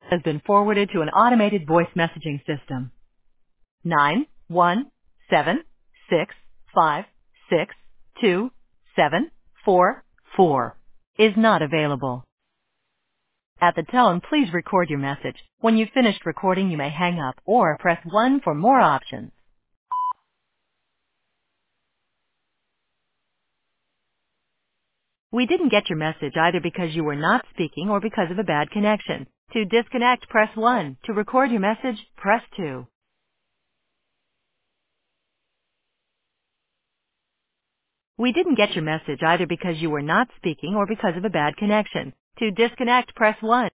has been forwarded to an automated voice messaging system. 91765627444 is not available. At the tone, please record your message. When you've finished recording, you may hang up or press 1 for more options. We didn't get your message either because you were not speaking or because of a bad connection. To disconnect, press 1. To record your message, press 2. We didn't get your message either because you were not speaking or because of a bad connection. To disconnect, press 1.